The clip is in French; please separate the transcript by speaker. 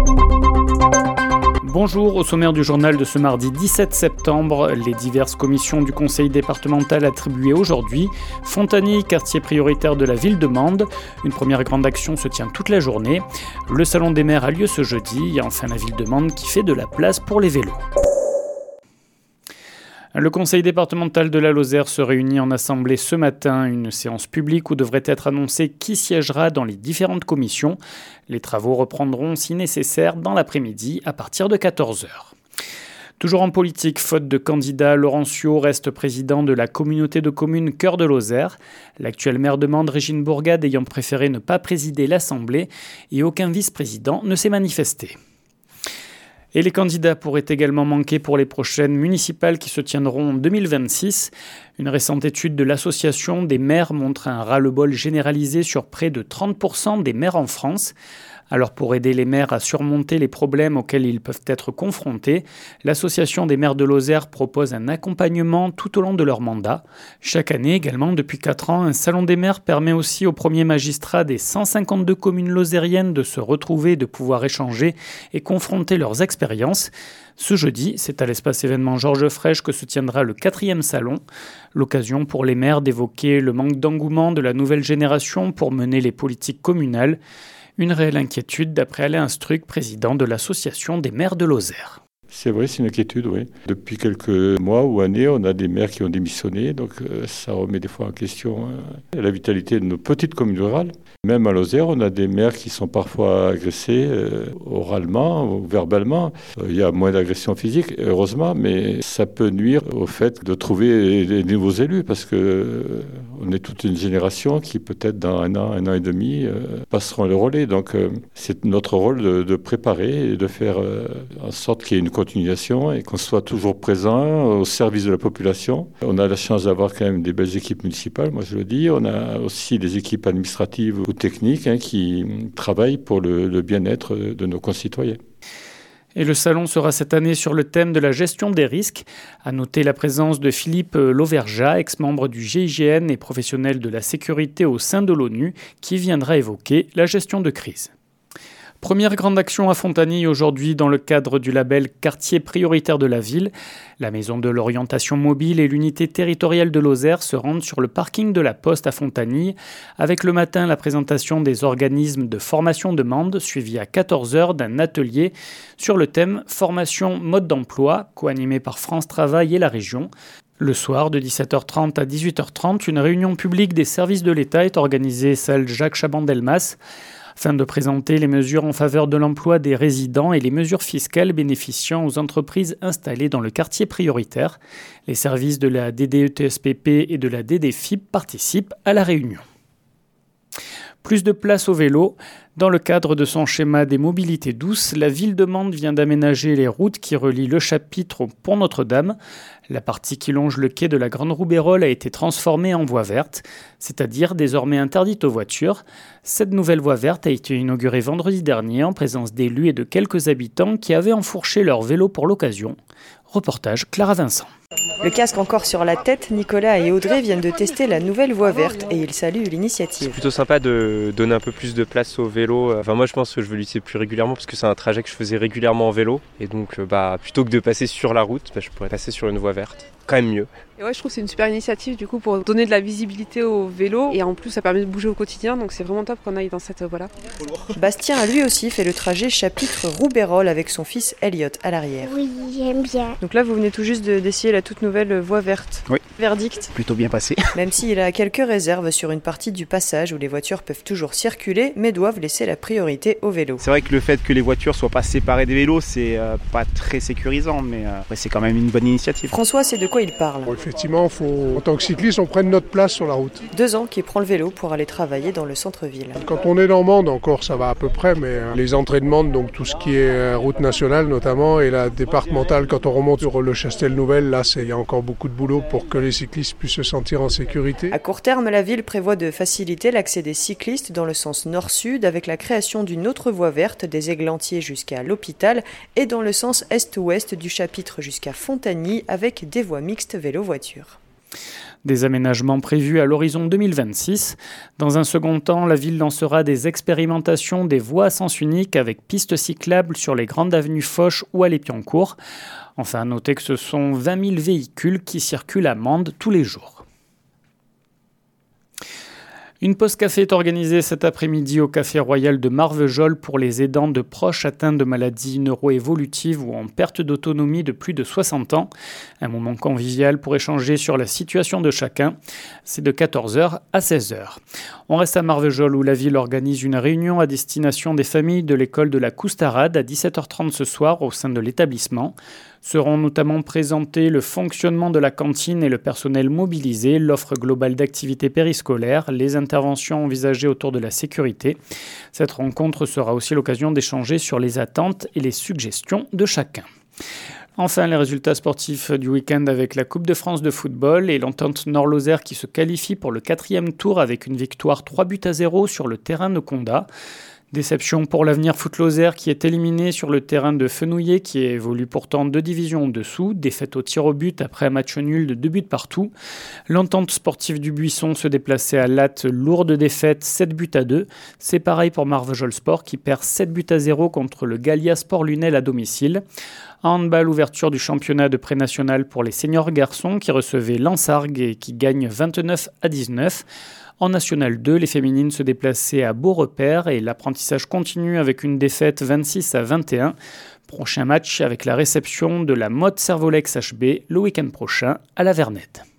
Speaker 1: Bonjour, au sommaire du journal de ce mardi 17 septembre, les diverses commissions du conseil départemental attribuées aujourd'hui. Fontagny, quartier prioritaire de la ville de Mende. Une première grande action se tient toute la journée. Le salon des maires a lieu ce jeudi et enfin la ville de Mende qui fait de la place pour les vélos. Le conseil départemental de la Lozère se réunit en assemblée ce matin, une séance publique où devrait être annoncé qui siégera dans les différentes commissions. Les travaux reprendront si nécessaire dans l'après-midi à partir de 14h. Toujours en politique, faute de candidat, Laurent Ciot reste président de la communauté de communes Cœur de Lozère. L'actuelle maire de Mende, Régine Bourgade, ayant préféré ne pas présider l'assemblée et aucun vice-président ne s'est manifesté. Et les candidats pourraient également manquer pour les prochaines municipales qui se tiendront en 2026. Une récente étude de l'association des maires montre un ras-le-bol généralisé sur près de 30% des maires en France. Alors pour aider les maires à surmonter les problèmes auxquels ils peuvent être confrontés, l'association des maires de Lozère propose un accompagnement tout au long de leur mandat. Chaque année également, depuis 4 ans, un salon des maires permet aussi aux premiers magistrats des 152 communes lozériennes de se retrouver, de pouvoir échanger et confronter leurs expériences. Ce jeudi, c'est à l'espace événement Georges Frêche que se tiendra le 4e salon. L'occasion pour les maires d'évoquer le manque d'engouement de la nouvelle génération pour mener les politiques communales. Une réelle inquiétude d'après Alain Struck, président de l'association des maires de Lozère.
Speaker 2: C'est vrai, c'est une inquiétude, oui. Depuis quelques mois ou années, on a des maires qui ont démissionné, donc ça remet des fois en question la vitalité de nos petites communes rurales. Même à Lozère, on a des maires qui sont parfois agressés oralement ou verbalement. Il y a moins d'agressions physiques, heureusement, mais ça peut nuire au fait de trouver des nouveaux élus, parce que on est toute une génération qui peut-être dans un an et demi passeront le relais. Donc c'est notre rôle de préparer et de faire en sorte qu'il y ait une continuation et qu'on soit toujours présent au service de la population. On a la chance d'avoir quand même des belles équipes municipales, moi je le dis. On a aussi des équipes administratives ou techniques qui travaillent pour le bien-être de nos concitoyens.
Speaker 1: Et le salon sera cette année sur le thème de la gestion des risques. À noter la présence de Philippe Lauvergeat, ex-membre du GIGN et professionnel de la sécurité au sein de l'ONU, qui viendra évoquer la gestion de crise. Première grande action à Fontagny aujourd'hui dans le cadre du label Quartier prioritaire de la ville. La maison de l'orientation mobile et l'unité territoriale de Lozère se rendent sur le parking de la Poste à Fontagny, avec le matin la présentation des organismes de formation de Mende, suivie à 14h d'un atelier sur le thème Formation mode d'emploi, co-animé par France Travail et la région. Le soir, de 17h30 à 18h30, une réunion publique des services de l'État est organisée salle Jacques Chaban-Delmas, afin de présenter les mesures en faveur de l'emploi des résidents et les mesures fiscales bénéficiant aux entreprises installées dans le quartier prioritaire. Les services de la DDE-TSPP et de la DDFIP participent à la réunion. Plus de place au vélo. Dans le cadre de son schéma des mobilités douces, la ville de Mende vient d'aménager les routes qui relient le chapitre au Pont Notre-Dame. La partie qui longe le quai de la Grande Roubayrole a été transformée en voie verte, c'est-à-dire désormais interdite aux voitures. Cette nouvelle voie verte a été inaugurée vendredi dernier en présence d'élus et de quelques habitants qui avaient enfourché leur vélo pour l'occasion. Reportage Clara Vincent.
Speaker 3: Le casque encore sur la tête, Nicolas et Audrey viennent de tester la nouvelle voie verte et ils saluent l'initiative.
Speaker 4: C'est plutôt sympa de donner un peu plus de place au vélo. Enfin, moi je pense que je vais l'utiliser plus régulièrement parce que c'est un trajet que je faisais régulièrement en vélo. Et donc plutôt que de passer sur la route, je pourrais passer sur une voie verte. Quand même mieux.
Speaker 5: Et ouais, je trouve que c'est une super initiative du coup pour donner de la visibilité au vélo et en plus ça permet de bouger au quotidien, donc c'est vraiment top qu'on aille dans cette voie-là.
Speaker 3: Bastien a lui aussi fait le trajet chapitre Roubayrole avec son fils Elliot à l'arrière.
Speaker 6: Oui, j'aime bien.
Speaker 3: Donc là vous venez tout juste d'essayer la toute nouvelle voie verte.
Speaker 7: Oui.
Speaker 3: Verdict.
Speaker 7: Plutôt bien passé.
Speaker 3: Même s'il a quelques réserves sur une partie du passage où les voitures peuvent toujours circuler mais doivent laisser la priorité aux vélos.
Speaker 7: C'est vrai que le fait que les voitures soient pas séparées des vélos, c'est pas très sécurisant, mais c'est quand même une bonne initiative.
Speaker 3: François sait de quoi il parle.
Speaker 8: Bon, effectivement, il faut, en tant que cycliste, on prenne notre place sur la route.
Speaker 3: 2 ans qu'il prend le vélo pour aller travailler dans le centre-ville.
Speaker 8: Quand on est dans Mende, encore ça va à peu près, mais les entrées de Mende, donc tout ce qui est route nationale notamment, et la départementale, quand on remonte sur le Chastel-Nouvelle, là, il y a encore beaucoup de boulot pour que les cyclistes puissent se sentir en sécurité.
Speaker 3: À court terme, la ville prévoit de faciliter l'accès des cyclistes dans le sens nord-sud avec la création d'une autre voie verte des Églantiers jusqu'à l'hôpital et dans le sens est-ouest du chapitre jusqu'à Fontagny avec des voies mixtes vélo-voiture.
Speaker 1: Des aménagements prévus à l'horizon 2026. Dans un second temps, la ville lancera des expérimentations des voies à sens unique avec pistes cyclables sur les grandes avenues Foch ou à l'Épiancourt. Enfin, notez que ce sont 20 000 véhicules qui circulent à Mende tous les jours. Une pause café est organisée cet après-midi au Café Royal de Marvejols pour les aidants de proches atteints de maladies neuroévolutives ou en perte d'autonomie de plus de 60 ans. Un moment convivial pour échanger sur la situation de chacun. C'est de 14h à 16h. On reste à Marvejols où la ville organise une réunion à destination des familles de l'école de la Coustarade à 17h30 ce soir au sein de l'établissement. Seront notamment présentés le fonctionnement de la cantine et le personnel mobilisé, l'offre globale d'activités périscolaires, les interventions envisagées autour de la sécurité. Cette rencontre sera aussi l'occasion d'échanger sur les attentes et les suggestions de chacun. Enfin, les résultats sportifs du week-end avec la Coupe de France de football et l'Entente Nord-Lozère qui se qualifie pour le 4e tour avec une victoire 3-0 sur le terrain de Condat. Déception pour l'Avenir Foot Lozère qui est éliminé sur le terrain de Fenouillet qui évolue pourtant 2 divisions au-dessous. Défaite au tir au but après un match nul de 2 buts partout. L'Entente Sportive du Buisson se déplaçait à Latte, lourde défaite 7-2. C'est pareil pour Marvejols Sport qui perd 7-0 contre le Gallia Sport Lunel à domicile. En handball, ouverture du championnat de pré-national pour les seniors garçons qui recevaient Lansargues et qui gagnent 29-19. En National 2, les féminines se déplaçaient à Beaurepaire et l'apprentissage continue avec une défaite 26-21. Prochain match avec la réception de la Motte Servolex HB le week-end prochain à la Vernette.